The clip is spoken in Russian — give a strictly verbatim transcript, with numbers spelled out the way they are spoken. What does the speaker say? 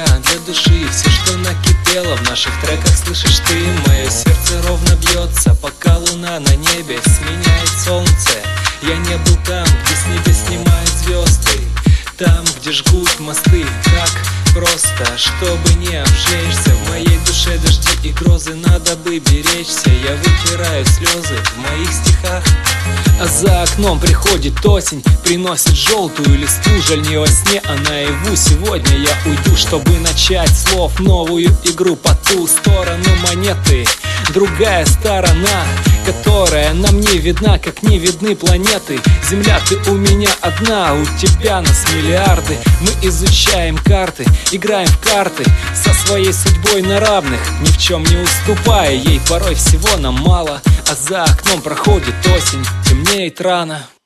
я для души. Все, что накипело в наших треках, слышишь ты. Мое сердце ровно бьется, пока луна на небе сменяет солнце. Я не был там, где с небес снимают звезды, там, где жгут мосты. Как просто, чтобы не обжечься. В моей душе дожди и грозы, надо бы беречься. Я вытираю слезы в моих стихах. А за окном приходит осень, приносит желтую листву. Жаль, не во сне, а наяву. Сегодня я уйду, чтобы начать слов новую игру по ту сторону монеты. Другая сторона, которая нам не видна, как не видны планеты. Земля, ты у меня одна, у тебя нас миллиарды. Мы изучаем карты, играем в карты со своей судьбой на равных, ни в чем не уступая ей, порой всего нам мало. А за окном проходит осень, темнеет рано.